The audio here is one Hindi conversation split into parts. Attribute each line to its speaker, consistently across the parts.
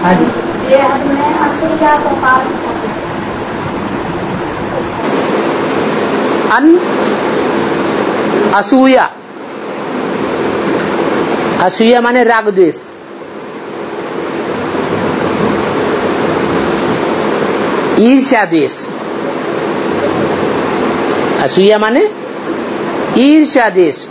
Speaker 1: हाँ जी,
Speaker 2: ये हमने असूया को पार
Speaker 1: असूया, असूया माने राग द्वेष। ईर्ष्या द्वेष, असूया माने ईर्ष्या द्वेष।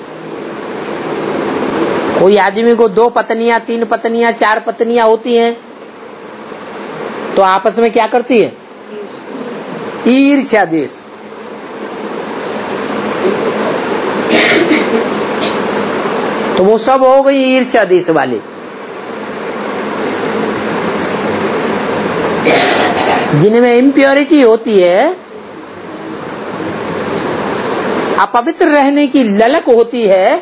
Speaker 1: कोई आदमी को 2 पत्नियां, 3 पत्नियां, 4 पत्नियां होती हैं तो आपस में क्या करती है? ईर्ष्या द्वेष। तो वो सब हो गई ईर्ष्या द्वेष वाले। जिनमें इम्प्योरिटी होती है, अपवित्र रहने की ललक होती है,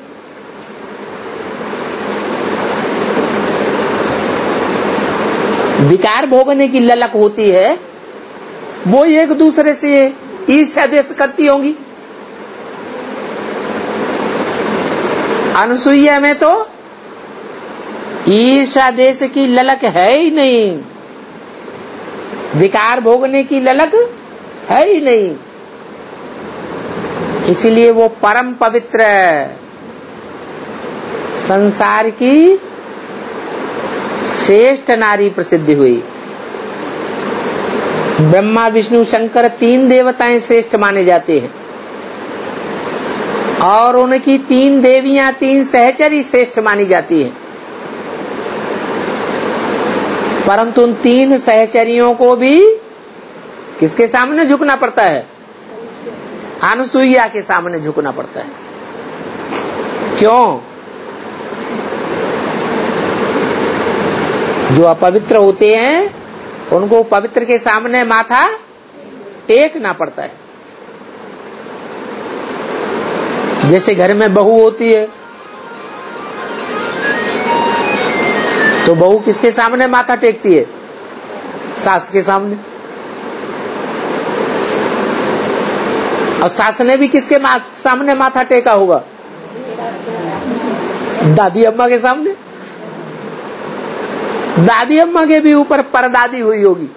Speaker 1: विकार भोगने की ललक होती है, वो एक दूसरे से ईर्ष्या द्वेष करती होंगी। अनसुईया में तो ईर्ष्या द्वेष की ललक है ही नहीं, विकार भोगने की ललक है ही नहीं, इसलिए वो परम पवित्र संसार की श्रेष्ठ नारी प्रसिद्ध हुई। ब्रह्मा विष्णु शंकर 3 देवताएं श्रेष्ठ माने जाते हैं और उनकी 3 देवियां, 3 सहचरी श्रेष्ठ मानी जाती हैं, परंतु उन 3 सहचरियों को भी किसके सामने झुकना पड़ता है? अनसुईया के सामने झुकना पड़ता है। क्यों? जो अपवित्र होते हैं उनको पवित्र के सामने माथा टेकना पड़ता है। जैसे घर में बहू होती है तो बहू किसके सामने माथा टेकती है? सास के सामने। और सास ने भी किसके सामने माथा टेका होगा? दादी अम्मा के सामने। दादी अम्मा के भी ऊपर परदादी हुई होगी।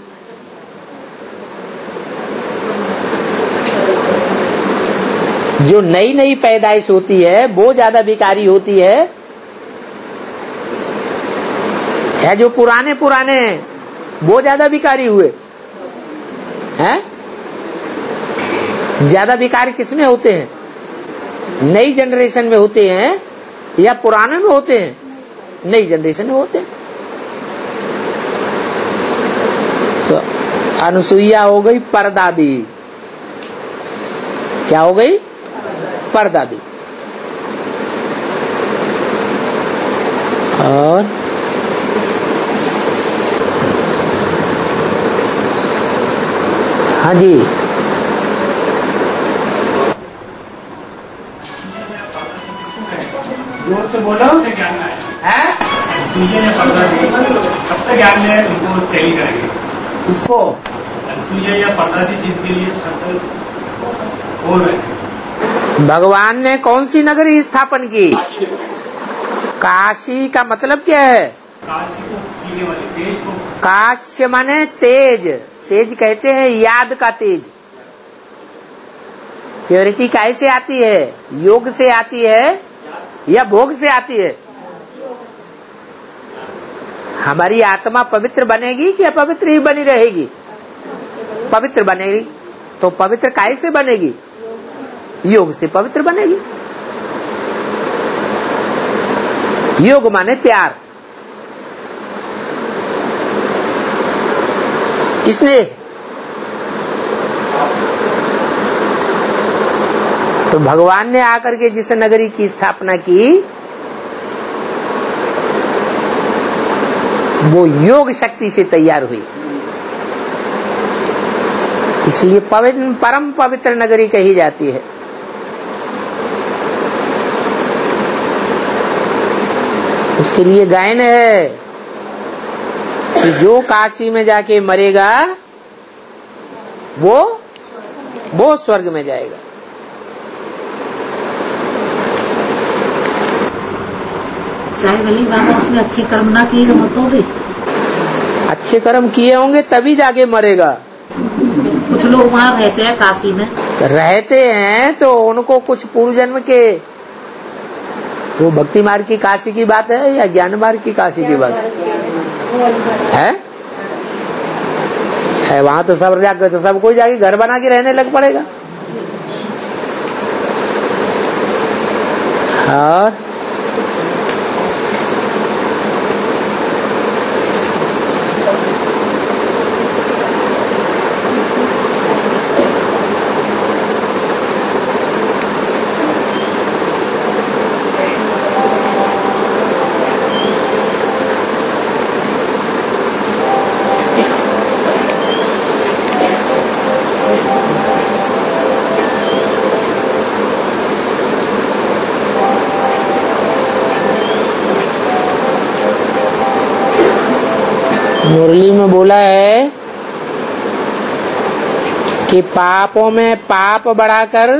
Speaker 1: जो नई नई पैदाइश होती है वो ज्यादा विकारी होती है, या जो पुराने पुराने वो ज्यादा विकारी हुए हैं? ज्यादा विकार किसमें होते हैं? नई जनरेशन में होते हैं या पुराने में होते हैं? नई जनरेशन में होते हैं। तो अनसुईया हो गई परदादी। क्या हो गई? परदादी। और हाँ जी,
Speaker 3: जोर से बोलो। सबसे ज्ञान है, सूर्य ने पर्दा दी, सबसे ज्ञान है, उनको टैली करेंगे
Speaker 1: उसको
Speaker 3: सूर्य या पर्दा दी जिसके लिए शब्द बोल रहे हैं।
Speaker 1: भगवान ने कौन सी नगरी स्थापन की? काशी का मतलब क्या है?
Speaker 3: काशी को जीने वाले देश को।
Speaker 1: काश्य माने तेज। तेज कहते हैं याद का तेज। प्योरिटी कैसे आती है? योग से आती है या भोग से आती है? हमारी आत्मा पवित्र बनेगी कि अपवित्र ही बनी रहेगी? पवित्र बनेगी। तो पवित्र कैसे बनेगी? योग से पवित्र बनेगी। योग माने प्यार। इसलिए तो भगवान ने आकर के जिस नगरी की स्थापना की वो योग शक्ति से तैयार हुई, इसलिए परम पवित्र नगरी कही जाती है। इसके लिए गायन है कि जो काशी में जाके मरेगा वो स्वर्ग में जाएगा।
Speaker 4: चाहे भली बाबा उसने अच्छी कर्म ना की तो मत हो गई।
Speaker 1: अच्छे कर्म किए होंगे तभी जाके मरेगा।
Speaker 4: कुछ लोग वहाँ रहते हैं काशी में,
Speaker 1: रहते हैं तो उनको कुछ पूर्व जन्म के, वो भक्ति मार्ग की काशी की बात है या ज्ञान मार्ग की काशी की बात है? वहां तो सब जाकर तो सब कोई जाके घर बना के रहने लग पड़ेगा। और मुरली में बोला है कि पापों में पाप बढ़ाकर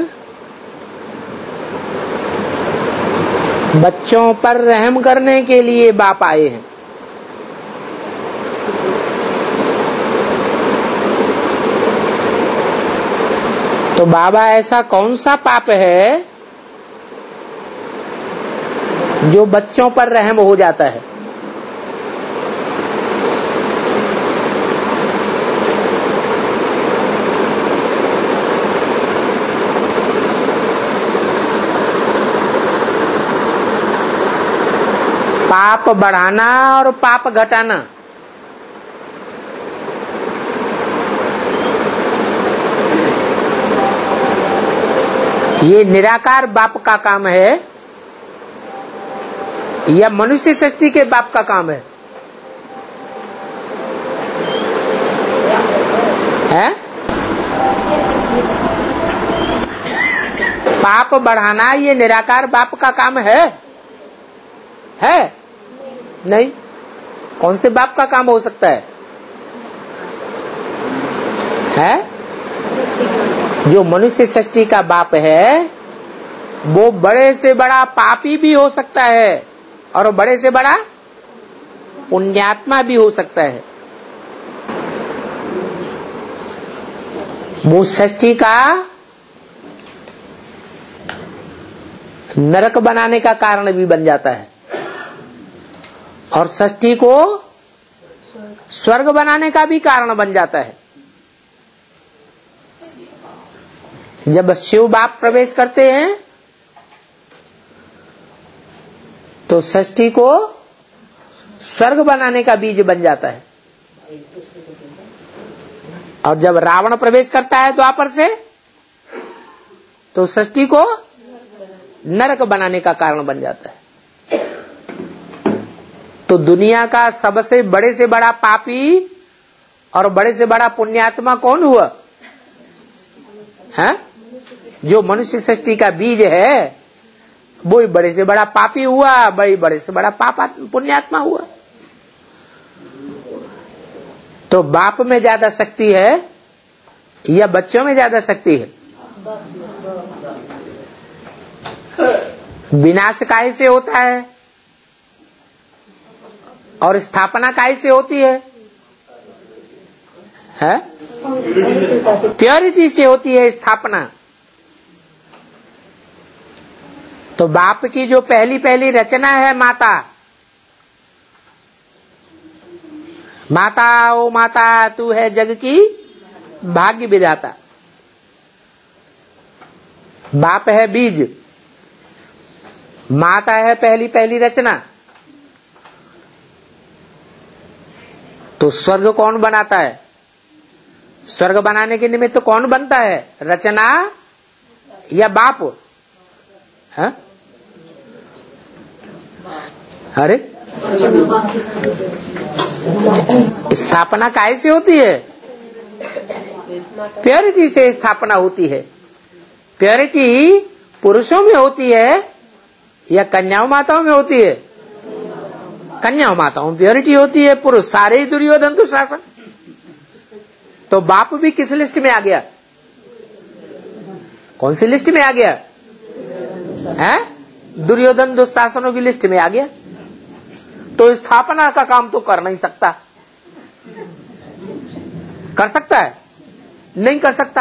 Speaker 1: बच्चों पर रहम करने के लिए बाप आए हैं। तो बाबा ऐसा कौन सा पाप है जो बच्चों पर रहम हो जाता है? पाप बढ़ाना और पाप घटाना, ये निराकार बाप का काम है या मनुष्य सृष्टि के बाप का काम है? पाप बढ़ाना ये निराकार बाप का काम है? नहीं। कौन से बाप का काम हो सकता है? जो मनुष्य सृष्टि का बाप है वो बड़े से बड़ा पापी भी हो सकता है और बड़े से बड़ा पुण्यात्मा भी हो सकता है। वो सृष्टि का नरक बनाने का कारण भी बन जाता है और सृष्टि को स्वर्ग बनाने का भी कारण बन जाता है। जब शिव बाप प्रवेश करते हैं तो सृष्टि को स्वर्ग बनाने का बीज बन जाता है और जब रावण प्रवेश करता है द्वापर से तो सृष्टि को नरक बनाने का कारण बन जाता है। तो दुनिया का सबसे बड़े से बड़ा पापी और बड़े से बड़ा पुण्यात्मा कौन हुआ? जो मनुष्य सृष्टि का बीज है वो ही बड़े से बड़ा पापी हुआ, बड़े से बड़ा पुण्यात्मा हुआ। तो बाप में ज्यादा शक्ति है या बच्चों में ज्यादा शक्ति है? विनाश काहे से होता है और स्थापना काहे से होती है? प्योरिटी से होती है स्थापना। तो बाप की जो पहली पहली रचना है माता, माता ओ माता तू है जग की भाग्य विधाता। बाप है बीज, माता है पहली पहली रचना। तो स्वर्ग कौन बनाता है? स्वर्ग बनाने के निमित्त तो कौन बनता है? रचना या बाप? अरे स्थापना काहे से होती है? प्योरिटी से स्थापना होती है। प्योरिटी पुरुषों में होती है या कन्याओं माताओं में होती है? कन्याओं माताओं में प्योरिटी होती है। पुरुष सारे ही दुर्योधन दुशासन। तो बाप भी किस लिस्ट में आ गया? कौन सी लिस्ट में आ गया? दुर्योधन दुशासनों की लिस्ट में आ गया। तो स्थापना का काम तो कर नहीं सकता। कर सकता है? नहीं कर सकता।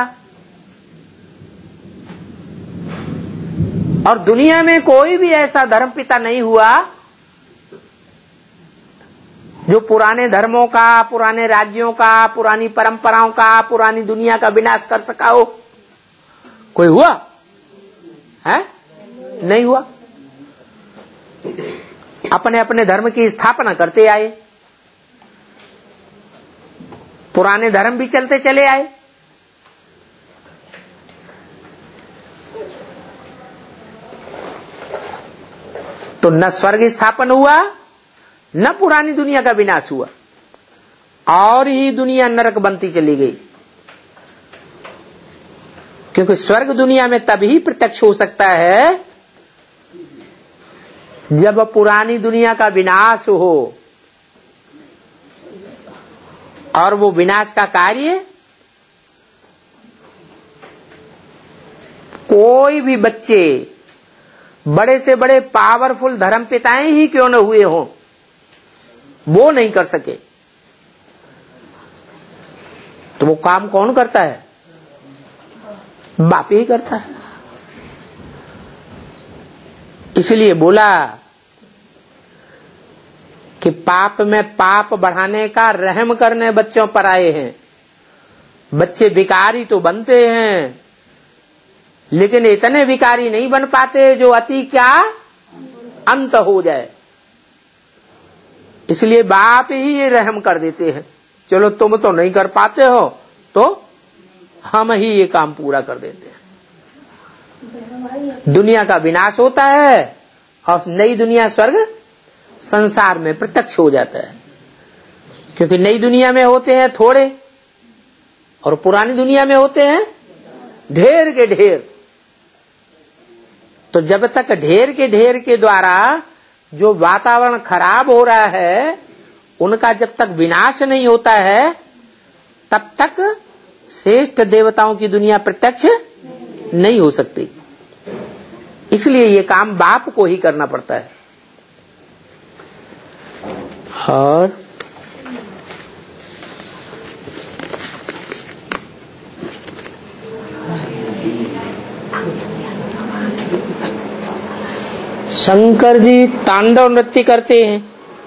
Speaker 1: और दुनिया में कोई भी ऐसा धर्मपिता नहीं हुआ जो पुराने धर्मों का, पुराने राज्यों का, पुरानी परंपराओं का, पुरानी दुनिया का विनाश कर सका हो। कोई हुआ है? नहीं हुआ। अपने अपने धर्म की स्थापना करते आए, पुराने धर्म भी चलते चले आए। तो न स्वर्ग स्थापन हुआ, न पुरानी दुनिया का विनाश हुआ, और ही दुनिया नरक बनती चली गई। क्योंकि स्वर्ग दुनिया में तभी प्रत्यक्ष हो सकता है जब पुरानी दुनिया का विनाश हो, और वो विनाश का कार्य कोई भी बच्चे, बड़े से बड़े पावरफुल धर्मपिताएं ही क्यों न हुए हों, वो नहीं कर सके। तो वो काम कौन करता है? बाप ही करता है। इसलिए बोला कि पाप में पाप बढ़ाने का रहम करने बच्चों पर आए हैं। बच्चे भिखारी तो बनते हैं, लेकिन इतने भिखारी नहीं बन पाते जो अति क्या अंत हो जाए। इसलिए बाप ही ये रहम कर देते हैं, चलो तुम तो नहीं कर पाते हो तो हम ही ये काम पूरा कर देते हैं। दुनिया का विनाश होता है और नई दुनिया स्वर्ग संसार में प्रत्यक्ष हो जाता है। क्योंकि नई दुनिया में होते हैं थोड़े और पुरानी दुनिया में होते हैं ढेर के ढेर। तो जब तक ढेर के द्वारा जो वातावरण खराब हो रहा है उनका जब तक विनाश नहीं होता है, तब तक श्रेष्ठ देवताओं की दुनिया प्रत्यक्ष नहीं हो सकती। इसलिए ये काम बाप को ही करना पड़ता है। और शंकर जी तांडव नृत्य करते हैं,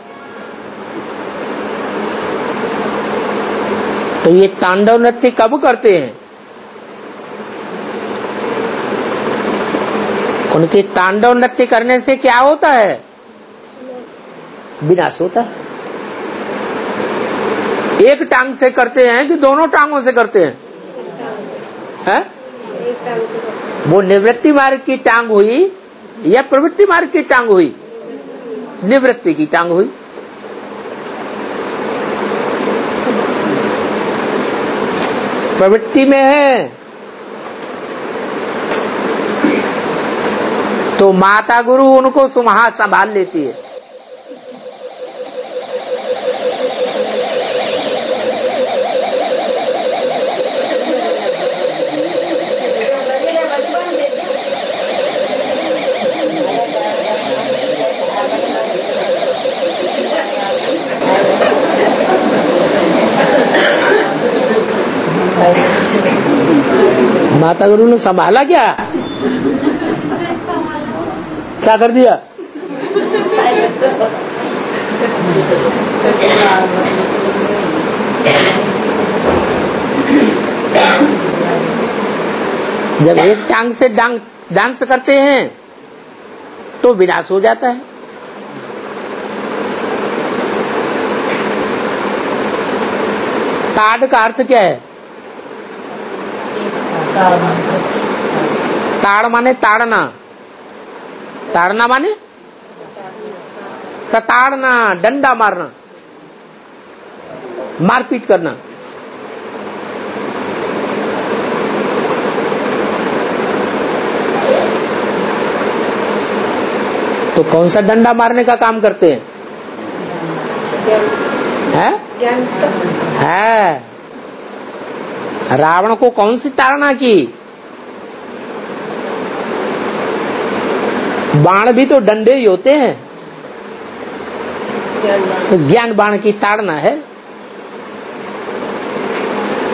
Speaker 1: तो ये तांडव नृत्य कब करते हैं? उनके तांडव नृत्य करने से क्या होता है? विनाश होता है। एक टांग से करते हैं कि दोनों टांगों से करते हैं? है? वो निवृत्ति मार्ग की टांग हुई या प्रवृत्ति मार्ग की टांग हुई? निवृत्ति की टांग हुई। प्रवृत्ति में है तो माता गुरु उनको संभाल लेती है। माता गुरु ने संभाला क्या कर दिया? जब एक टांग से डांस करते हैं तो विनाश हो जाता है। ताड़ का अर्थ क्या है? ताड़ माने ताड़ना, ताड़ना माने प्रताड़ना, डंडा मारना, मारपीट करना। तो कौन सा डंडा मारने का काम करते हैं? है रावण को कौन सी ताड़ना की? बाण भी तो डंडे ही होते हैं, तो ज्ञान बाण की ताड़ना है।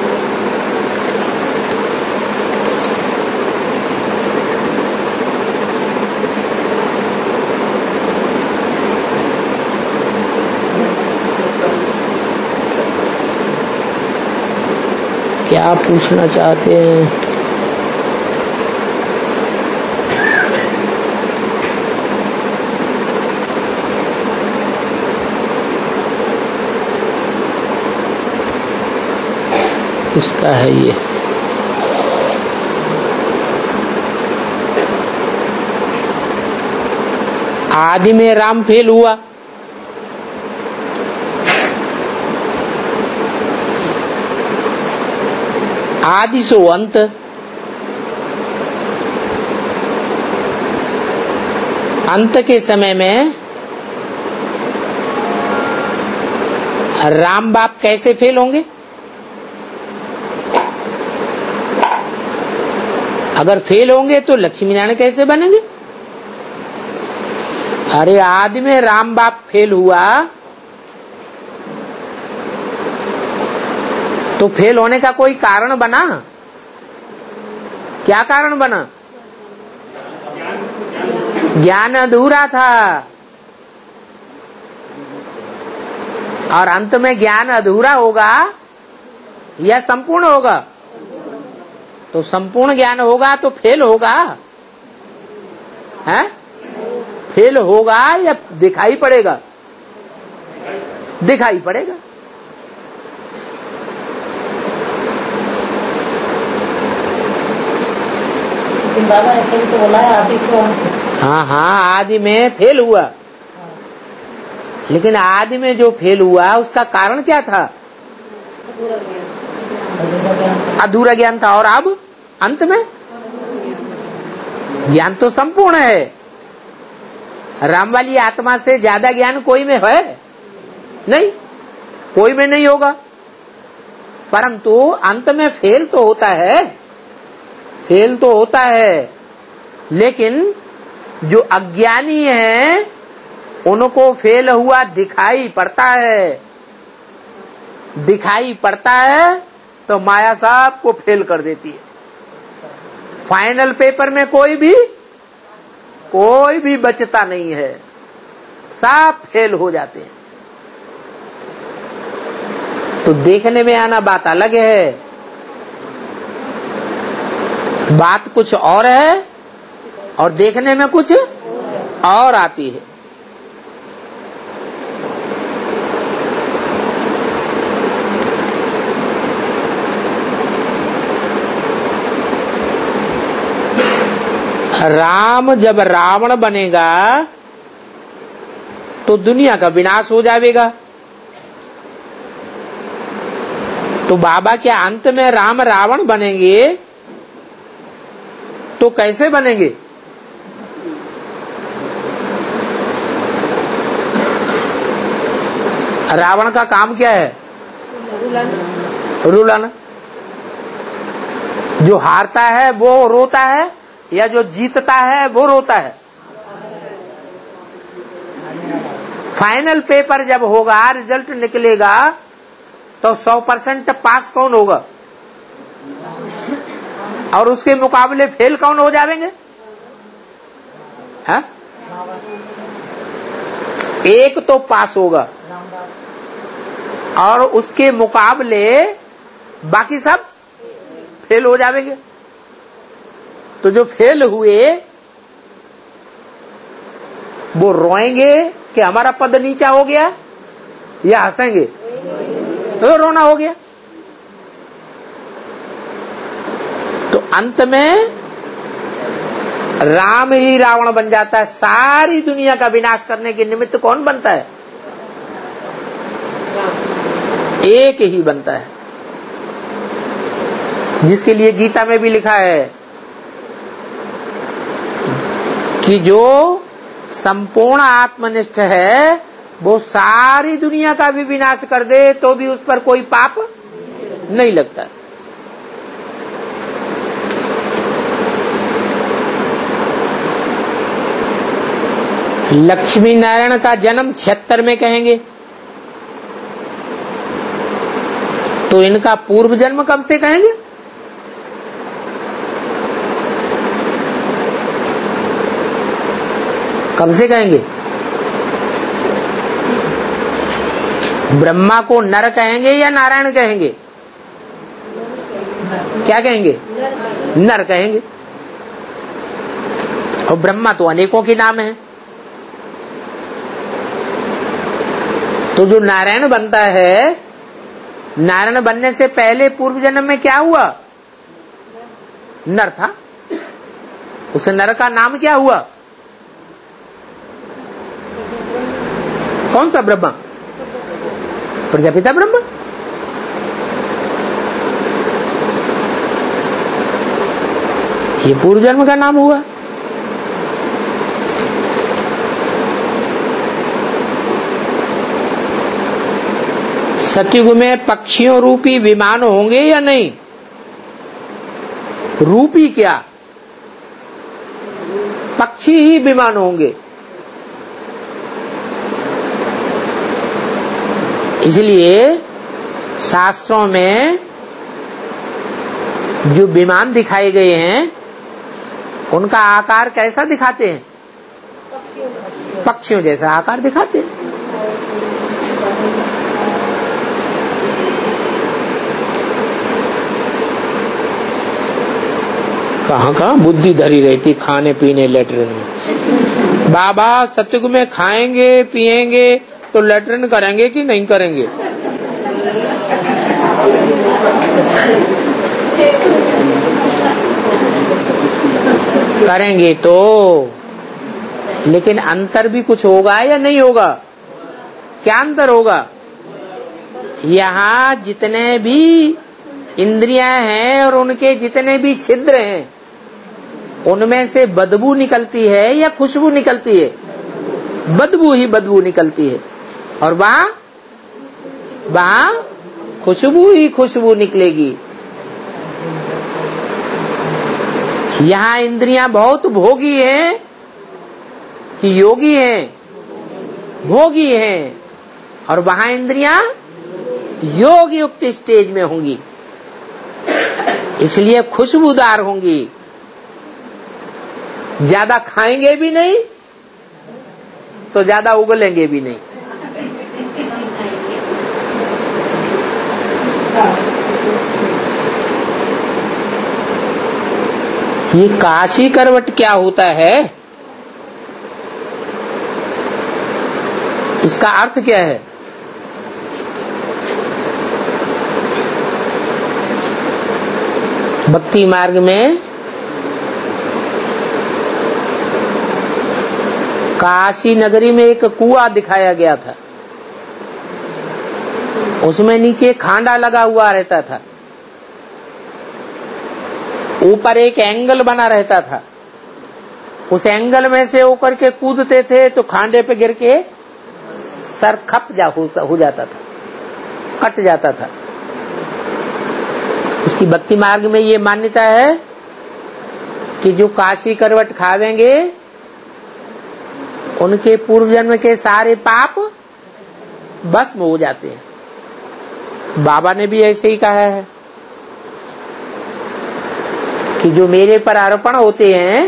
Speaker 1: क्या पूछना चाहते हैं? किसका है ये? आदि में राम फेल हुआ, आदि सो अंत, अंत के समय में राम बाप कैसे फेल होंगे? अगर फेल होंगे तो लक्ष्मी नारायण कैसे बनेंगे? अरे आदि में राम बाप फेल हुआ तो फेल होने का कोई कारण बना? क्या कारण बना? ज्ञान अधूरा था, और अंत में ज्ञान अधूरा होगा या संपूर्ण होगा? तो संपूर्ण ज्ञान होगा तो फेल होगा, है? फेल होगा या दिखाई पड़ेगा? दिखाई पड़ेगा।
Speaker 4: बाबा ऐसे भी तो बोला है आदि से अंत।
Speaker 1: हाँ, आदि में फेल हुआ, लेकिन आदि में जो फेल हुआ उसका कारण क्या था? अधूरा ज्ञान था। और अब अंत में ज्ञान तो संपूर्ण है। राम वाली आत्मा से ज्यादा ज्ञान कोई में है नहीं, कोई में नहीं होगा, परंतु अंत में फेल तो होता है, फेल तो होता है। लेकिन जो अज्ञानी है उनको फेल हुआ दिखाई पड़ता है, दिखाई पड़ता है तो माया सबको फेल कर देती है। फाइनल पेपर में कोई भी बचता नहीं है, सब फेल हो जाते हैं। तो देखने में आना बात अलग है, बात कुछ और है और देखने में कुछ और आती है। राम जब रावण बनेगा तो दुनिया का विनाश हो जाएगा। तो बाबा क्या अंत में राम रावण बनेंगे तो कैसे बनेंगे? रावण का काम क्या है? रुलाना। जो हारता है वो रोता है या जो जीतता है वो रोता है? फाइनल पेपर जब होगा, रिजल्ट निकलेगा तो 100% पास कौन होगा और उसके मुकाबले फेल कौन हो जाएंगे? है? एक तो पास होगा और उसके मुकाबले बाकी सब फेल हो जाएंगे। तो जो फेल हुए वो रोएंगे कि हमारा पद नीचा हो गया, या हंसेंगे? तो रोना हो गया। तो अंत में राम ही रावण बन जाता है। सारी दुनिया का विनाश करने के निमित्त कौन बनता है? एक ही बनता है, जिसके लिए गीता में भी लिखा है कि जो संपूर्ण आत्मनिष्ठ है वो सारी दुनिया का भी विनाश कर दे तो भी उस पर कोई पाप नहीं लगता। लक्ष्मी नारायण का जन्म 76 में कहेंगे तो इनका पूर्व जन्म कब से कहेंगे? कब से कहेंगे? ब्रह्मा को नर कहेंगे या नारायण कहेंगे? क्या कहेंगे? नर कहेंगे। और ब्रह्मा तो अनेकों के नाम है। तो जो नारायण बनता है, नारायण बनने से पहले पूर्व जन्म में क्या हुआ? नर था। उस नर का नाम क्या हुआ? कौन सा ब्रह्मा? प्रजापिता ब्रह्मा। ये पूर्व जन्म का नाम हुआ। सतयुग में पक्षियों रूपी विमान होंगे या नहीं? रूपी क्या? पक्षी ही विमान होंगे। इसलिए शास्त्रों में जो विमान दिखाए गए हैं उनका आकार कैसा दिखाते हैं? पक्षियों जैसा आकार दिखाते हैं। कहाँ बुद्धि धरी रहती खाने पीने लेटरिन में। बाबा सतयुग में खाएंगे पिएंगे तो लेटरिन करेंगे कि नहीं करेंगे? करेंगे तो, लेकिन अंतर भी कुछ होगा या नहीं होगा? क्या अंतर होगा? यहाँ जितने भी इंद्रियां हैं और उनके जितने भी छिद्र हैं उनमें से बदबू निकलती है या खुशबू निकलती है? बदबू ही बदबू निकलती है। और वहां खुशबू ही खुशबू निकलेगी। यहाँ इंद्रियां बहुत भोगी हैं कि योगी हैं? भोगी हैं। और वहां इंद्रियां योग युक्त स्टेज में होंगी, इसलिए खुशबूदार होंगी। ज्यादा खाएंगे भी नहीं तो ज्यादा उगलेंगे भी नहीं। ये काशी करवट क्या होता है? इसका अर्थ क्या है? भक्ति मार्ग में काशी नगरी में एक कुआं दिखाया गया था। उसमें नीचे खांडा लगा हुआ रहता था, ऊपर एक एंगल बना रहता था। उस एंगल में से होकर के कूदते थे तो खांडे पे गिर के सर खप हो जाता था, कट जाता था। उसकी भक्ति मार्ग में ये मान्यता है कि जो काशी करवट खावेंगे उनके पूर्व जन्म के सारे पाप भस्म हो जाते हैं। बाबा ने भी ऐसे ही कहा है कि जो मेरे पर अर्पण होते हैं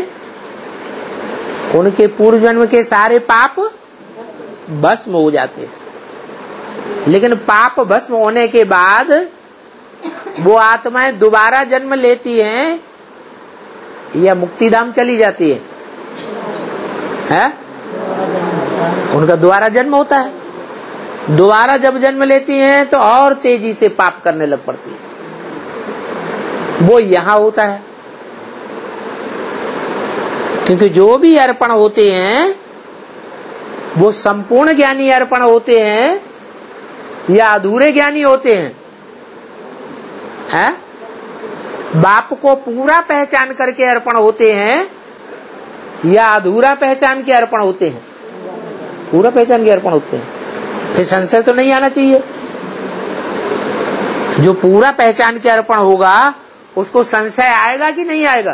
Speaker 1: उनके पूर्व जन्म के सारे पाप भस्म हो जाते हैं। लेकिन पाप भस्म होने के बाद वो आत्माएं दोबारा जन्म लेती हैं या मुक्तिधाम चली जाती है? उनका दोबारा जन्म होता है। दोबारा जब जन्म लेती हैं तो और तेजी से पाप करने लग पड़ती है। वो यहां होता है, क्योंकि जो भी अर्पण होते हैं वो संपूर्ण ज्ञानी अर्पण होते हैं या अधूरे ज्ञानी होते हैं? बाप को पूरा पहचान करके अर्पण होते हैं या अधूरा पहचान के अर्पण होते हैं? पूरा पहचान के अर्पण होते हैं। फिर संशय तो नहीं आना चाहिए। जो पूरा पहचान के अर्पण होगा उसको संशय आएगा कि नहीं आएगा?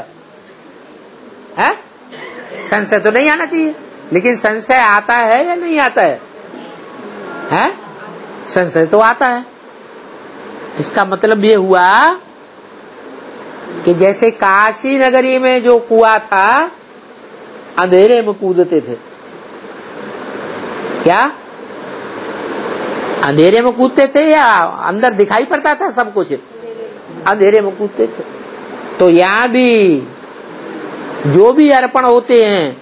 Speaker 1: संशय तो नहीं आना चाहिए, लेकिन संशय आता है या नहीं आता है? संशय तो आता है। इसका मतलब ये हुआ कि जैसे काशी नगरी में जो कुआं था अंधेरे में कूदते थे। क्या अंधेरे में कूदते थे या अंदर दिखाई पड़ता था सब कुछ? अंधेरे में कूदते थे। तो यहाँ भी जो भी अर्पण होते हैं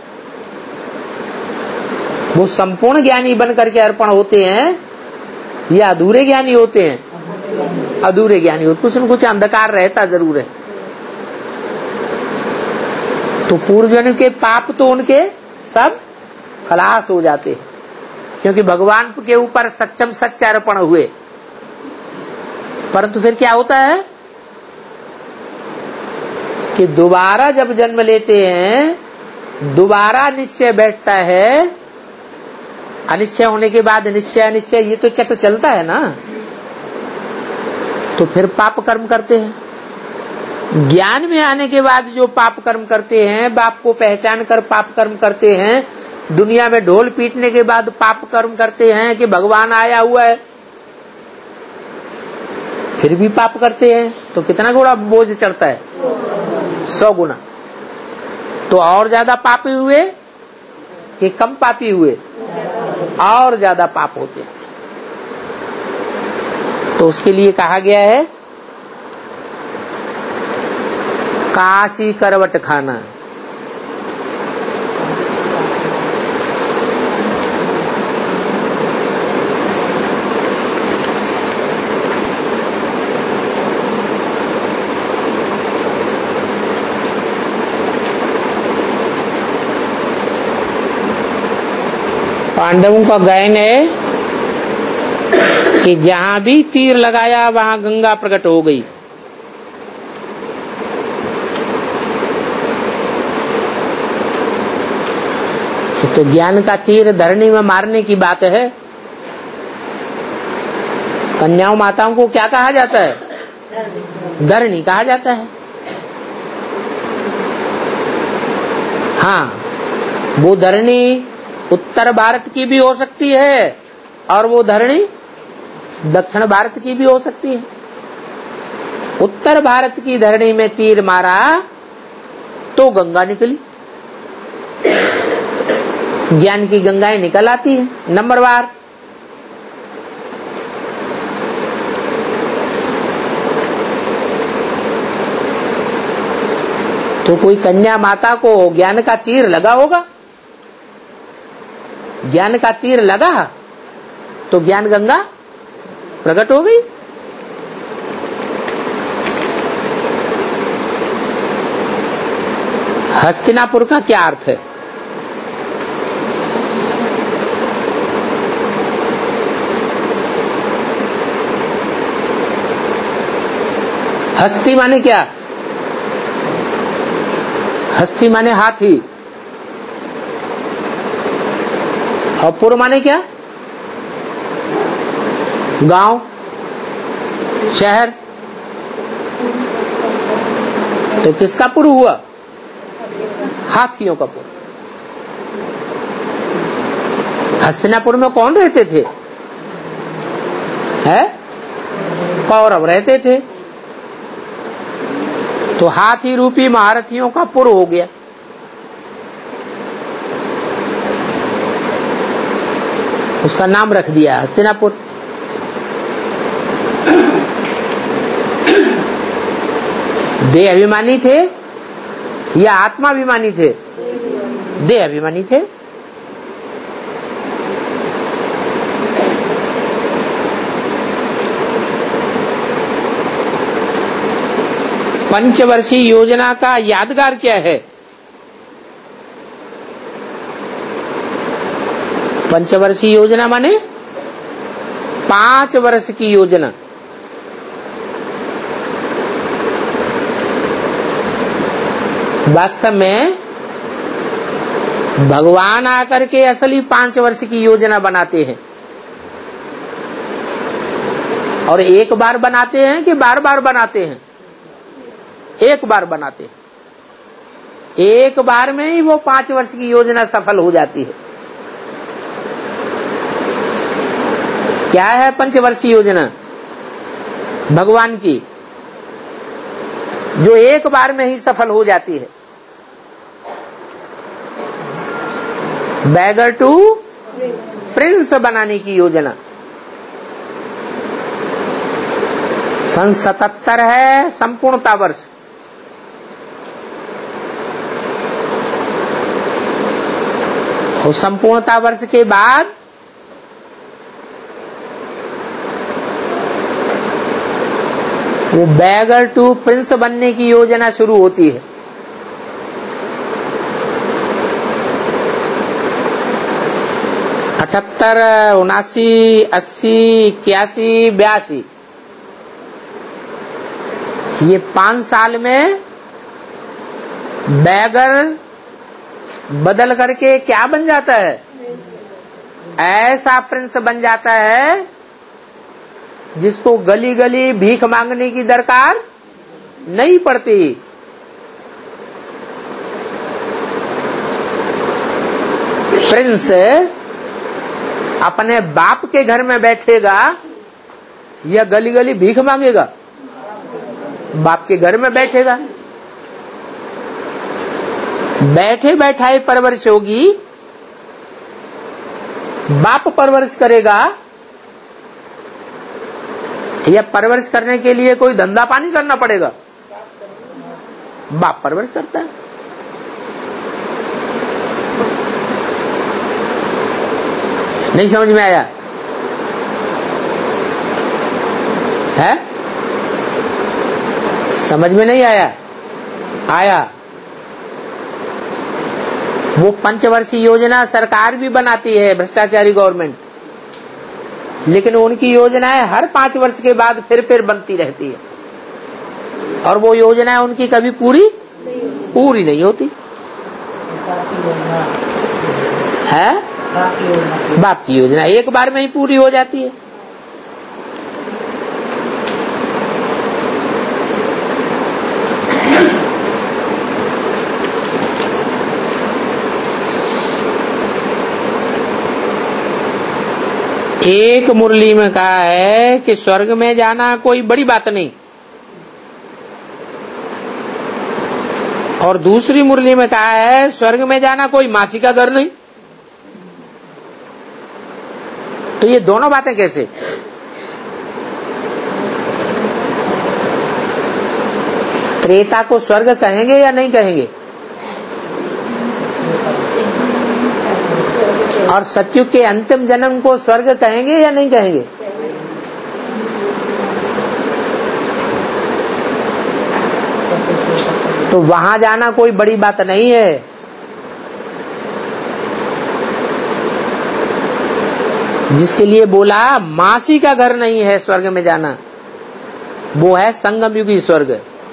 Speaker 1: वो संपूर्ण ज्ञानी बन करके अर्पण होते हैं या अधूरे ज्ञानी होते हैं? अधूरे ज्ञानी होते, कुछ न कुछ अंधकार रहता जरूर है। तो पूर्वजन्म के पाप तो उनके सब खलास हो जाते हैं, क्योंकि भगवान के ऊपर सच्चम सच्चे अर्पण हुए। परंतु फिर क्या होता है कि दोबारा जब जन्म लेते हैं, दोबारा निश्चय बैठता है। अनिश्चय होने के बाद निश्चय अनिश्चय, ये तो चक्र चलता है ना। तो फिर पाप कर्म करते हैं। ज्ञान में आने के बाद जो पाप कर्म करते हैं, बाप को पहचान कर पाप कर्म करते हैं, दुनिया में ढोल पीटने के बाद पाप कर्म करते हैं कि भगवान आया हुआ है, फिर भी पाप करते हैं। तो कितना गुना बोझ चढ़ता है? 100 गुना। तो और ज्यादा पापी हुए कि कम पापी हुए? और ज्यादा पाप होते हैं। तो उसके लिए कहा गया है काशी करवट खाना। पांडवों का गायन है कि जहां भी तीर लगाया वहां गंगा प्रकट हो गई। तो ज्ञान का तीर धरणी में मारने की बात है। कन्याओं माताओं को क्या कहा जाता है? धरणी कहा जाता है। हाँ, वो धरणी उत्तर भारत की भी हो सकती है और वो धरणी दक्षिण भारत की भी हो सकती है। उत्तर भारत की धरणी में तीर मारा तो गंगा निकली। ज्ञान की गंगाएं निकल आती है नंबरवार। तो कोई कन्या माता को ज्ञान का तीर लगा होगा, ज्ञान का तीर लगा तो ज्ञान गंगा प्रकट हो गई। हस्तिनापुर का क्या अर्थ है? हस्ती माने क्या? हस्ती माने हाथी और पुर माने क्या? गांव, शहर। तो किसका पुर हुआ? हाथियों का पुर। हस्तिनापुर में कौन रहते थे? है? कौरव रहते थे। तो हाथी रूपी महारथियों का पुर हो गया। उसका नाम रख दिया हस्तिनापुर। देह अभिमानी थे या आत्मा अभिमानी थे? देह अभिमानी थे। पंचवर्षीय योजना का यादगार क्या है? पंचवर्षीय योजना माने 5 वर्ष की योजना। वास्तव में भगवान आकर के असली 5 वर्ष की योजना बनाते हैं। और एक बार बनाते हैं कि बार बार बनाते हैं? एक बार बनाते हैं। एक बार में ही वो 5 वर्ष की योजना सफल हो जाती है। क्या है पंचवर्षीय योजना भगवान की, जो एक बार में ही सफल हो जाती है? बैगर टू प्रिंस बनाने की योजना। सन 77 है संपूर्णता वर्ष। और संपूर्णता वर्ष के बाद वो बैगर टू प्रिंस बनने की योजना शुरू होती है। अठहत्तर, 79, 80, 81, 82 ये 5 साल में बैगर बदल करके क्या बन जाता है? ऐसा प्रिंस बन जाता है जिसको गली गली भीख मांगने की दरकार नहीं पड़ती। प्रिंस अपने बाप के घर में बैठेगा या गली गली भीख मांगेगा? बाप के घर में बैठेगा। बैठे बैठाए परवरिश होगी, बाप परवरिश करेगा या परवरिश करने के लिए कोई धंधा पानी करना पड़ेगा? बाप परवरिश करता है। नहीं समझ में आया है? समझ में नहीं आया? आया। वो पंचवर्षीय योजना सरकार भी बनाती है, भ्रष्टाचारी गवर्नमेंट, लेकिन उनकी योजनाएं हर 5 वर्ष के बाद फिर बनती रहती है और वो योजनाएं उनकी कभी पूरी नहीं होती है। बाप की योजना एक बार में ही पूरी हो जाती है। एक मुरली में कहा है कि स्वर्ग में जाना कोई बड़ी बात नहीं, और दूसरी मुरली में कहा है स्वर्ग में जाना कोई मासी का घर नहीं। तो ये दोनों बातें कैसे? त्रेता को स्वर्ग कहेंगे या नहीं कहेंगे? और सतयुग के अंतिम जन्म को स्वर्ग कहेंगे या नहीं कहेंगे? तो वहां जाना कोई बड़ी बात नहीं है। जिसके लिए बोला मासी का घर नहीं है स्वर्ग में जाना, वो है संगम युगी स्वर्ग।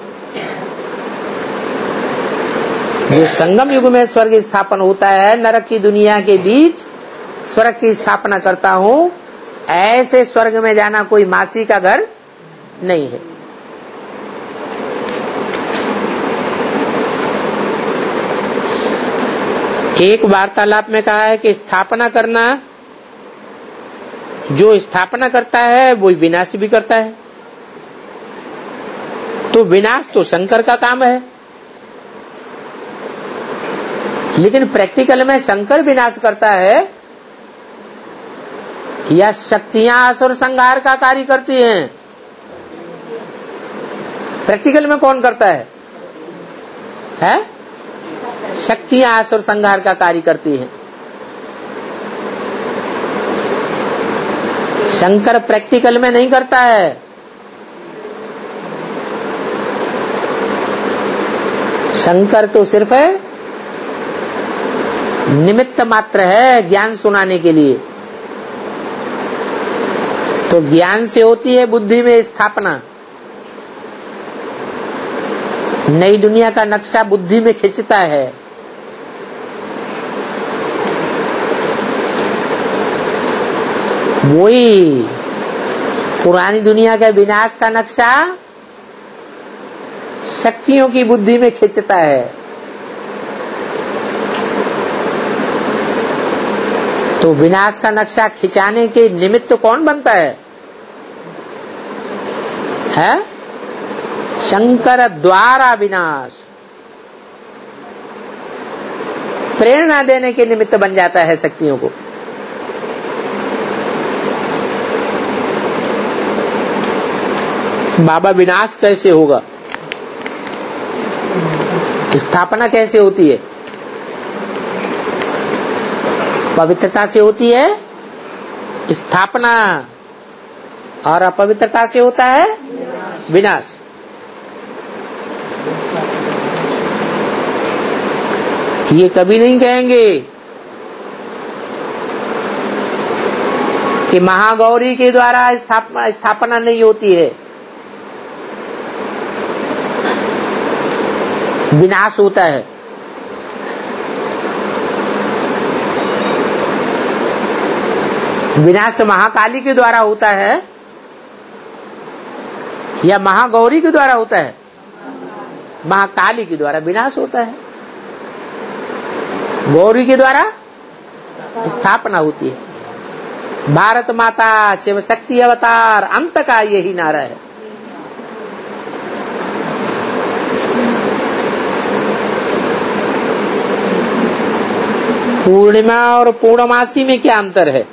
Speaker 1: जो संगम युग में स्वर्ग स्थापन होता है, नरक की दुनिया के बीच स्वर्ग की स्थापना करता हूं, ऐसे स्वर्ग में जाना कोई मासी का घर नहीं है। एक वार्तालाप में कहा है कि स्थापना करना, जो स्थापना करता है वो विनाश भी करता है। तो विनाश तो शंकर का काम है, लेकिन प्रैक्टिकल में शंकर विनाश करता है या शक्तियां असुर संहार का कार्य करती हैं? प्रैक्टिकल में कौन करता है? शक्तियां असुर संहार का कार्य करती हैं। शंकर प्रैक्टिकल में नहीं करता है। शंकर तो सिर्फ निमित्त मात्र है ज्ञान सुनाने के लिए। तो ज्ञान से होती है बुद्धि में स्थापना। नई दुनिया का नक्शा बुद्धि में खींचता है। वही पुरानी दुनिया का विनाश का नक्शा शक्तियों की बुद्धि में खींचता है। तो विनाश का नक्शा खिंचाने के निमित्त कौन बनता है? शंकर द्वारा विनाश प्रेरणा देने के निमित्त बन जाता है शक्तियों को। बाबा विनाश कैसे होगा, स्थापना कैसे होती है? पवित्रता से होती है स्थापना, और अपवित्रता से होता है विनाश। ये कभी नहीं कहेंगे कि महागौरी के द्वारा स्थापना नहीं होती है, विनाश होता है। विनाश महाकाली के द्वारा होता है या महागौरी के द्वारा होता है? महाकाली के द्वारा विनाश होता है, गौरी के द्वारा स्थापना होती है। भारत माता शिव शक्ति अवतार अंत का यही नारा है। पूर्णिमा और पूर्णमासी में क्या अंतर है?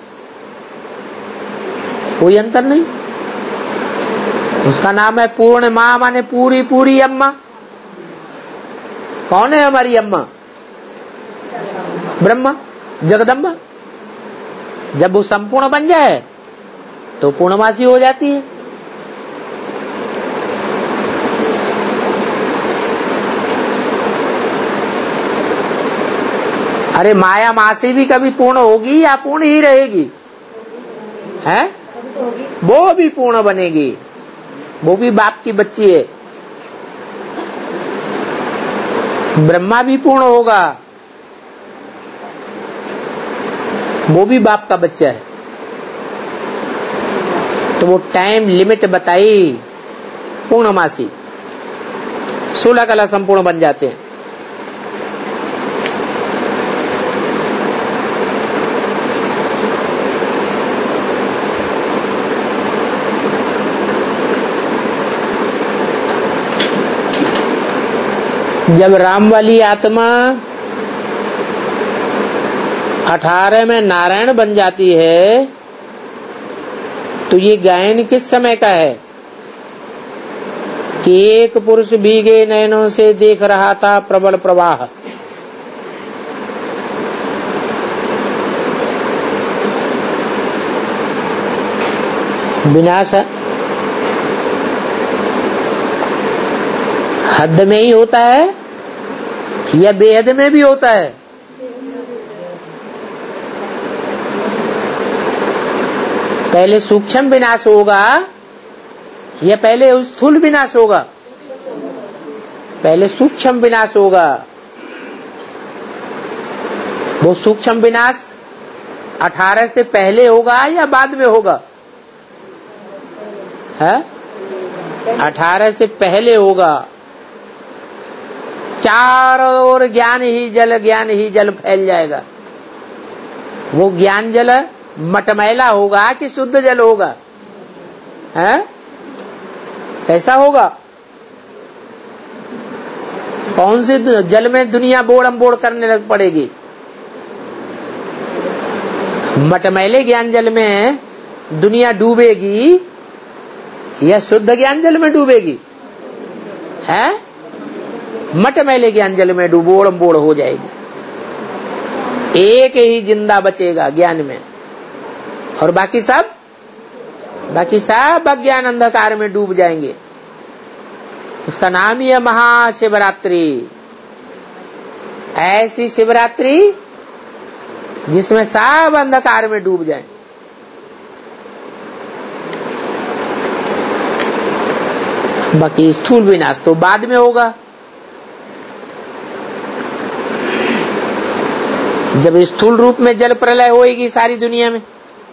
Speaker 1: कोई अंतर नहीं। उसका नाम है पूर्णिमा, माने पूरी पूरी अम्मा। कौन है हमारी अम्मा? ब्रह्मा, जगदम्बा। जब वो संपूर्ण बन जाए तो पूर्णमासी हो जाती है। अरे माया मासी भी कभी पूर्ण होगी या पूर्ण ही रहेगी? है? वो भी पूर्ण बनेगी, वो भी बाप की बच्ची है। ब्रह्मा भी पूर्ण होगा, वो भी बाप का बच्चा है। तो वो टाइम लिमिट बताई पूर्णमासी, 16 कला संपूर्ण बन जाते हैं। जब राम वाली आत्मा 18 में नारायण बन जाती है तो ये गायन किस समय का है कि एक पुरुष भीगे नयनों से देख रहा था प्रबल प्रवाह। विनाश हद में ही होता है या बेहद में भी होता है? पहले सूक्ष्म विनाश होगा या पहले स्थूल विनाश होगा? पहले सूक्ष्म विनाश होगा। वो सूक्ष्म विनाश 18 से पहले होगा या बाद में होगा? है 18 से पहले होगा। चारों ओर ज्ञान ही जल फैल जाएगा। वो ज्ञान जल मटमैला होगा कि शुद्ध जल होगा? है कैसा होगा? कौन से जल में दुनिया बोड़म बोड़ करने लग पड़ेगी? मटमैले ज्ञान जल में दुनिया डूबेगी या शुद्ध ज्ञान जल में डूबेगी? है मटमैले ज्ञान जल में डूबोड़म बोड़ हो जाएगी। एक ही जिंदा बचेगा ज्ञान में, और बाकी सब अज्ञान अंधकार में डूब जाएंगे। उसका नाम ही है महाशिवरात्रि। ऐसी शिवरात्रि जिसमें सब अंधकार में डूब जाए। बाकी स्थूल विनाश तो बाद में होगा। जब स्थूल रूप में जल प्रलय होएगी सारी दुनिया में,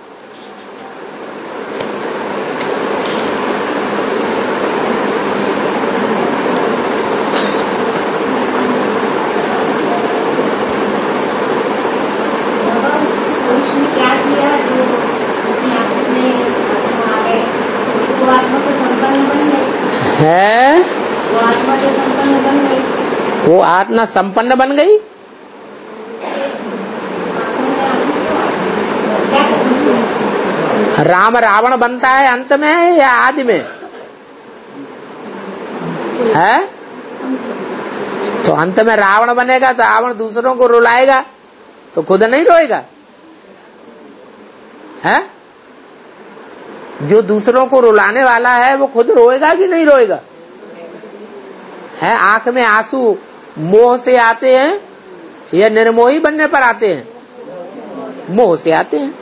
Speaker 1: है वो आत्मा संपन्न बन गई। राम रावण बनता है अंत में या आदि में? है? तो अंत में रावण बनेगा तो रावण दूसरों को रुलाएगा तो खुद नहीं रोएगा? है? जो दूसरों को रुलाने वाला है वो खुद रोएगा कि नहीं रोएगा? है? आंख में आंसू मोह से आते हैं या निर्मोही बनने पर आते हैं? मोह से आते हैं।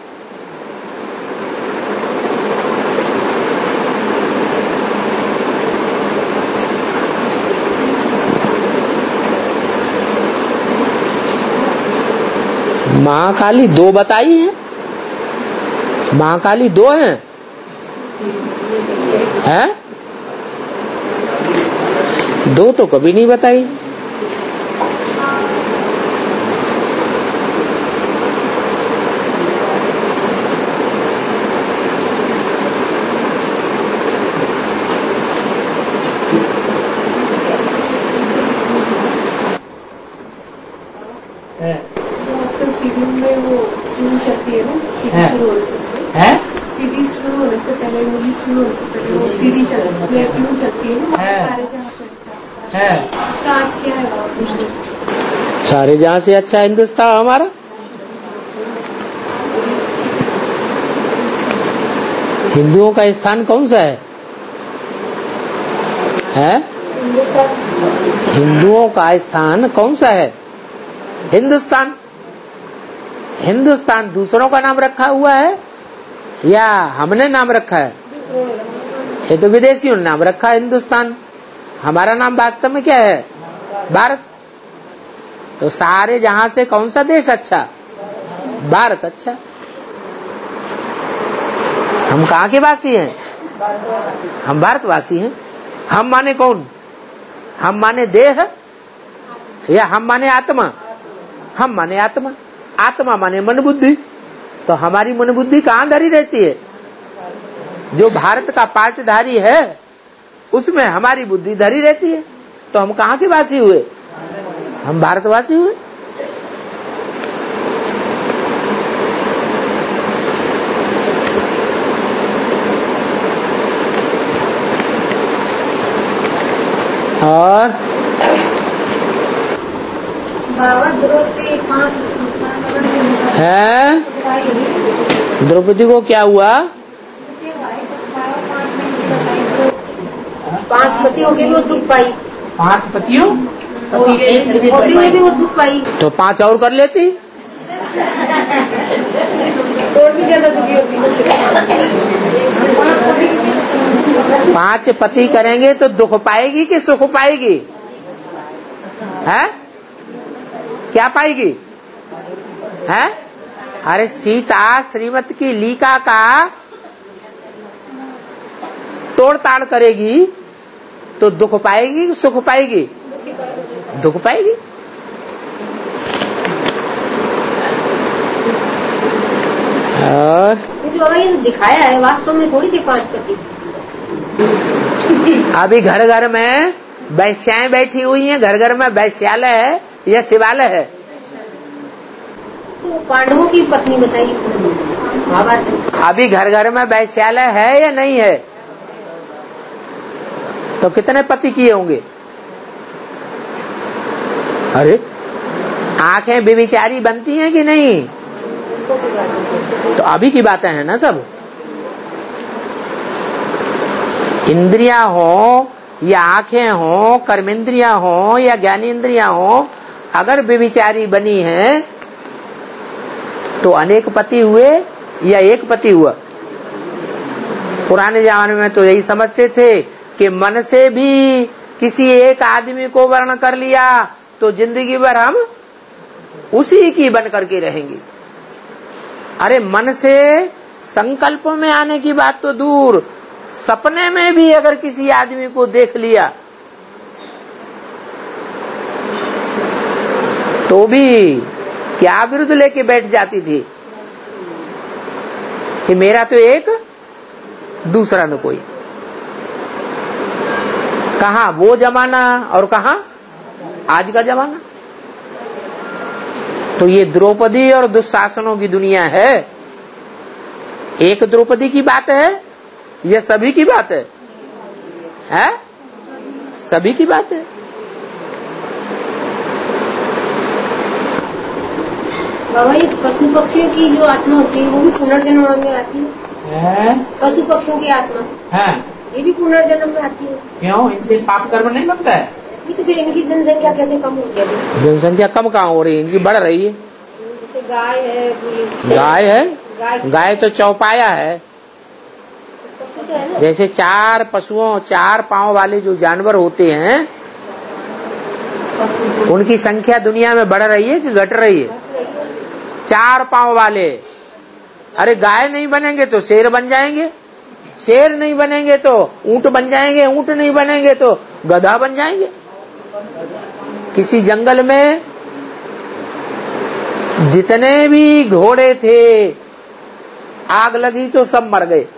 Speaker 1: महाकाली दो बताई है? महाकाली दो हैं? है? दो तो कभी नहीं बताई।
Speaker 2: सीडी में वो ट्यून चलती है ना, सीडी शुरू होने से पहले, सीडी शुरू होने से पहले, मूवी शुरू होने से पहले वो सीडी चलती है, ट्यून चलती है ना, सारे जहाँ से अच्छा है। स्टार्ट क्या है कुछ?
Speaker 1: सारे जहाँ से अच्छा हिंदुस्तान हमारा। हिंदुओं का स्थान कौन सा है? हिंदुओं का स्थान कौन सा है? हिंदुस्तान। हिंदुस्तान दूसरों का नाम रखा हुआ है या हमने नाम रखा है? ये तो विदेशियों ने नाम रखा है हिंदुस्तान। हमारा नाम वास्तव में क्या है? भारत। तो सारे जहां से कौन सा देश अच्छा? भारत अच्छा। हम कहाँ के वासी हैं? हम भारतवासी हैं। हम माने कौन? हम माने देह या हम माने आत्मा? हम माने आत्मा। आत्मा माने मन बुद्धि। तो हमारी मन बुद्धि कहाँ धरी रहती है? जो भारत का पाटधारी है उसमें हमारी बुद्धि धरी रहती है। तो हम कहाँ के वासी हुए? हम भारतवासी हुए। और
Speaker 2: बाबा द्रौपदी 5
Speaker 1: है? द्रौपदी को क्या हुआ?
Speaker 2: 5 पति हो गए, वो दुख पाई।
Speaker 1: 5 पतियों
Speaker 2: होते हुए भी वो दुख पाई।
Speaker 1: तो 5 और कर लेती।
Speaker 2: और भी ज्यादा दुखी होती।
Speaker 1: 5 पति करेंगे तो दुख पाएगी कि सुख पाएगी? है? क्या पाएगी? है? अरे सीता श्रीमत की लीका का तोड़ ताड़ करेगी तो दुख पाएगी कि सुख पाएगी? दुख पाएगी। और
Speaker 2: बाबा ये तो दिखाया है, वास्तव में थोड़ी थी 5 पति।
Speaker 1: अभी घर घर में वैश्याएं बैठी हुई हैं। घर घर में वैश्यालय है या शिवालय है?
Speaker 2: तो पांडवों की पत्नी बताइए।
Speaker 1: अभी घर घर में वैश्यालय है या नहीं है? तो कितने पति किए होंगे? अरे आंखें बेविचारी बनती हैं कि नहीं? तो अभी की बातें हैं ना सब। इंद्रियां हो या आंखें हो, कर्मेंद्रियां हो या ज्ञानेंद्रियां हो, अगर बेविचारी बनी है तो अनेक पति हुए या एक पति हुआ? पुराने जमाने में तो यही समझते थे कि मन से भी किसी एक आदमी को वर्ण कर लिया तो जिंदगी भर हम उसी की बन करके रहेंगे। अरे मन से संकल्पों में आने की बात तो दूर, सपने में भी अगर किसी आदमी को देख लिया तो भी क्या विरुद्ध लेके बैठ जाती थी कि मेरा तो एक दूसरा न कोई। कहाँ वो जमाना और कहाँ आज का जमाना। तो ये द्रौपदी और दुशासनों की दुनिया है। एक द्रौपदी की बात है, ये सभी की बात है? सभी की बात है।
Speaker 2: बाबा ये पशु पक्षियों की जो आत्मा होती है वो भी पुनर्जन्म में आती है? पशु पक्षियों की आत्मा
Speaker 1: हाँ,
Speaker 2: ये भी पुनर्जन्म में आती है?
Speaker 1: क्यों? इनसे पाप कर्म नहीं बनता है?
Speaker 2: तो फिर इनकी जनसंख्या कैसे कम होती है? जनसंख्या
Speaker 1: कम कहाँ हो रही है, इनकी बढ़ रही है।
Speaker 2: जैसे गाय है,
Speaker 1: गाय तो चौपाया है।
Speaker 2: पशु तो है ना?
Speaker 1: जैसे चार पांव वाले जो जानवर होते हैं उनकी संख्या दुनिया में बढ़ रही है कि घट रही है? 4 पांव वाले। अरे गाय नहीं बनेंगे तो शेर बन जाएंगे, शेर नहीं बनेंगे तो ऊंट बन जाएंगे, ऊंट नहीं बनेंगे तो गधा बन जाएंगे। किसी जंगल में जितने भी घोड़े थे आग लगी तो सब मर गए,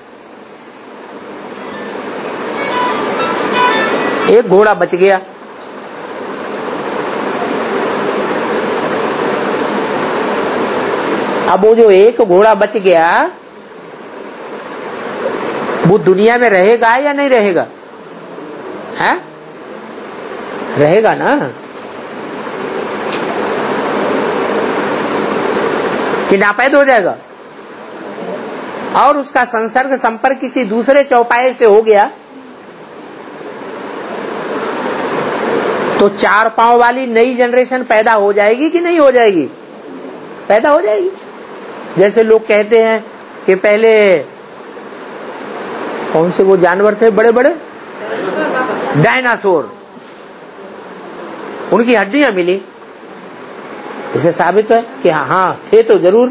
Speaker 1: एक घोड़ा बच गया। अब वो जो एक घोड़ा बच गया वो दुनिया में रहेगा या नहीं रहेगा? है? रहेगा ना, कि नापैद हो जाएगा। और उसका संसर्ग संपर्क किसी दूसरे चौपाए से हो गया तो 4 पांव वाली नई जनरेशन पैदा हो जाएगी कि नहीं हो जाएगी? पैदा हो जाएगी। जैसे लोग कहते हैं कि पहले कौन से वो जानवर थे बड़े बड़े, डायनासोर, उनकी हड्डियां मिली, इसे साबित है कि हाँ थे तो जरूर।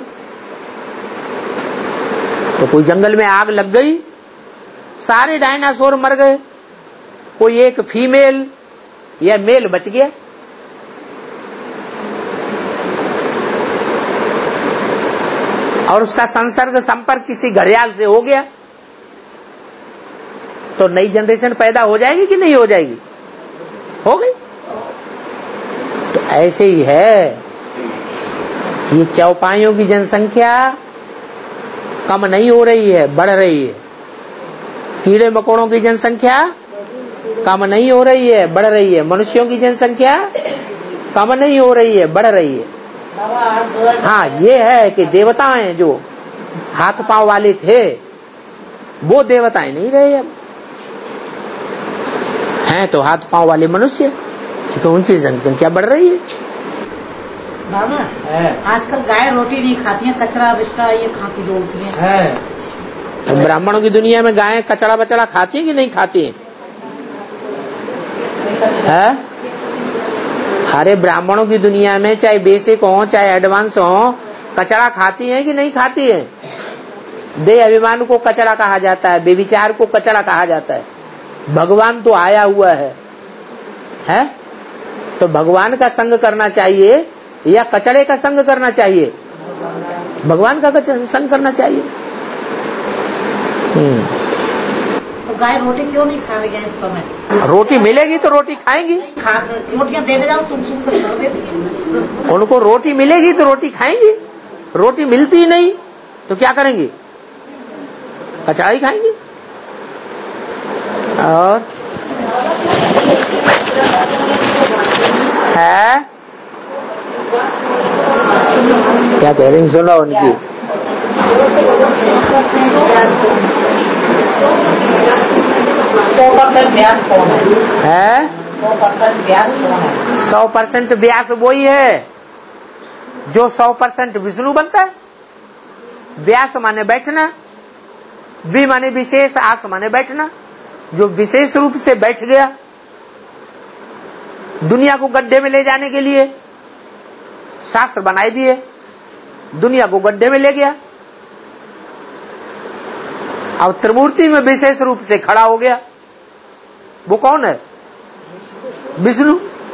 Speaker 1: तो कोई जंगल में आग लग गई, सारे डायनासोर मर गए, कोई एक फीमेल या मेल बच गया। और उसका संसर्ग संपर्क किसी घड़ियाल से हो गया तो नई जनरेशन पैदा हो जाएगी कि नहीं हो जाएगी? हो गई। तो ऐसे ही है, ये चौपाइयों की जनसंख्या कम नहीं हो रही है, बढ़ रही है। कीड़े मकोड़ों की जनसंख्या कम नहीं हो रही है, बढ़ रही है। मनुष्यों की जनसंख्या कम नहीं हो रही है, बढ़ रही है। हाँ, ये है कि देवताएं जो हाथ पांव वाले थे वो देवताएं नहीं रहे, अब हैं तो हाथ पांव वाले मनुष्य, तो उनकी जनसंख्या बढ़ रही है।
Speaker 4: बाबा आजकल गाय रोटी नहीं खाती है, कचरा बिस्टा ये खाती बोलती है।
Speaker 1: ब्राह्मणों की दुनिया में गायें कचड़ा बचड़ा खाती है कि नहीं खाती है? अरे ब्राह्मणों की दुनिया में चाहे बेसिक हो चाहे एडवांस हो, कचड़ा खाती है कि नहीं खाती है? देह अभिमान को कचड़ा कहा जाता है, बेविचार को कचड़ा कहा जाता है। भगवान तो आया हुआ है? तो भगवान का संग करना चाहिए या कचड़े का संग करना चाहिए? भगवान का संग करना चाहिए।
Speaker 4: तो गाय रोटी क्यों नहीं खा रही है इस समय?
Speaker 1: रोटी मिलेगी तो रोटी खाएंगी।
Speaker 4: रोटियां देने जाओ सुन सुन कर कर देती।
Speaker 1: उनको रोटी मिलेगी तो रोटी खाएंगी, रोटी मिलती ही नहीं तो क्या करेंगी? कचड़ा ही खाएंगी। और है क्या कह रही, सुनो उनकी।
Speaker 4: 100% ब्यास कौन
Speaker 1: है?
Speaker 4: 100% ब्यास कौन है?
Speaker 1: 100% व्यास वही है जो 100% विष्णु बनता है। व्यास माने बैठना, वि माने विशेष, आस माने बैठना। जो विशेष रूप से बैठ गया, दुनिया को गड्ढे में ले जाने के लिए शास्त्र बनाए दिए, दुनिया को गड्ढे में ले गया। अब त्रिमूर्ति में विशेष रूप से खड़ा हो गया, वो कौन है? विष्णु।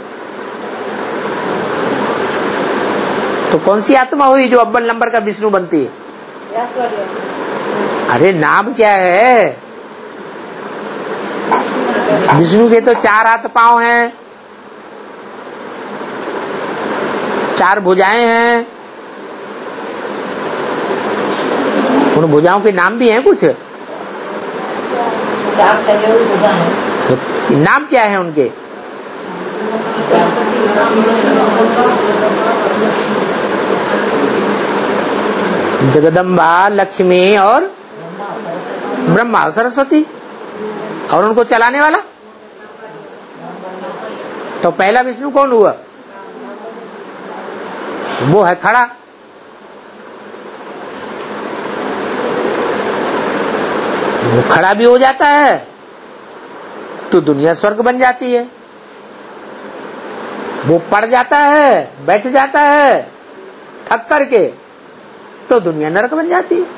Speaker 1: तो कौन सी आत्मा हुई जो अव्वल नंबर का विष्णु बनती है? अरे नाम क्या है? विष्णु के तो 4 हाथ पांव हैं, 4 भुजाएं हैं। उन भुजाओं के नाम भी हैं कुछ?
Speaker 4: 4 सहयोगी भुजा
Speaker 1: तो नाम क्या है उनके? जगदम्बा, लक्ष्मी और ब्रह्मा, सरस्वती। और उनको चलाने वाला तो पहला विष्णु कौन हुआ? वो है खड़ा। वो खड़ा भी हो जाता है तो दुनिया स्वर्ग बन जाती है। वो पड़ जाता है, बैठ जाता है थक करके, तो दुनिया नरक बन जाती है।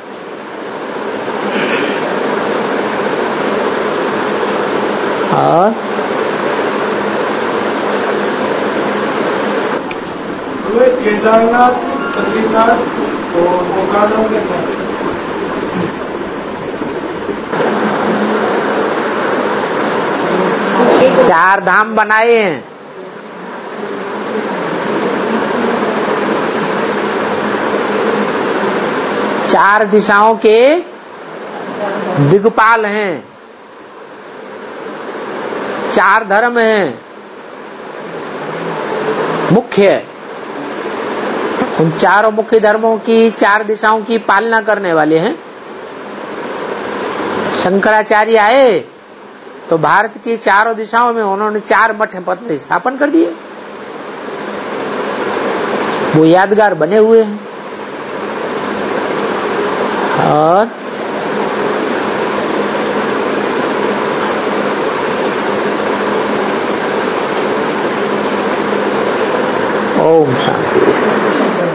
Speaker 1: और
Speaker 3: केदारनाथ, बद्रीनाथ और गोकर्ण में
Speaker 1: चार धाम बनाए हैं। चार दिशाओं के दिग्पाल हैं। चार धर्म हैं मुख्य। उन चारों मुख्य धर्मों की, चार दिशाओं की पालना करने वाले हैं। शंकराचार्य आए तो भारत की चारों दिशाओं में उन्होंने 4 मठ पद स्थापन कर दिए। वो यादगार बने हुए हैं। और ओम शांति।